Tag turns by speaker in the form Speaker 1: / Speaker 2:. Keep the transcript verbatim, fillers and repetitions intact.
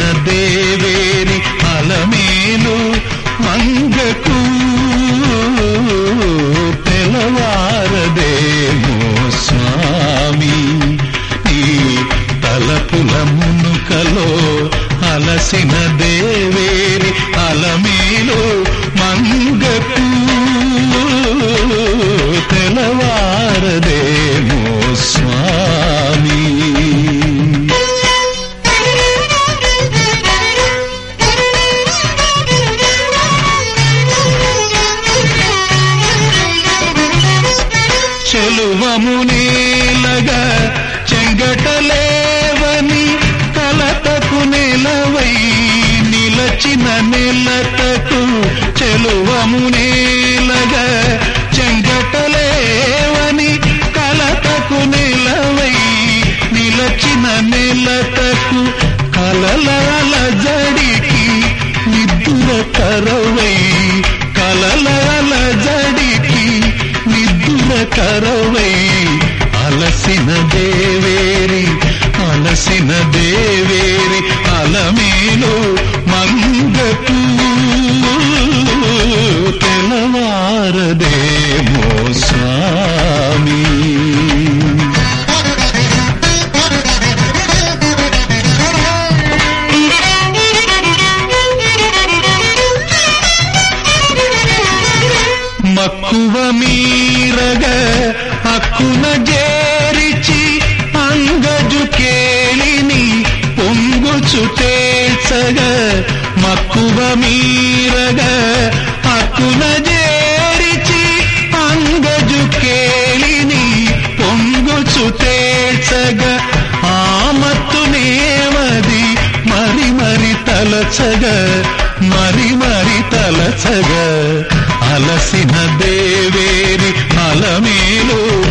Speaker 1: దేవేరి అలమేలు మంగకు తెలవారదేమో స్వామి ఈ తలపుల మునుకలో అలసిన దేవేరి అలమేలు మంగకు తెలవారదేమో స్వామి. చెలువమునేలగా చెంగటలేవని కలతకు నిలవై నిలచిన నిలతకు చెలువమునేలగా చెంగటలేవని కలతకు నిలవై నిలచిన నిలతకు కలలాల జడికి నిద్దుర కరవై కలలాల జడికి నిద్దుర కరవై అలసిన దేవేరి అలసిన దేవేరి అలమేలు మంగకు తెలవారదేమో స్వామి. మక్కువ మీరగ అక్కున జేరిచి అంగజు కేళిని పొంగుచు తేల్చగ మక్కువ మీరగ అక్కున జేరిచి అంగజు కేళిని పొంగుచు తేల్చగ ఆమత్తునేమది మరి మరి తలచగ మరి మరి తలచగ అలసిన దేవేరి అలమేలు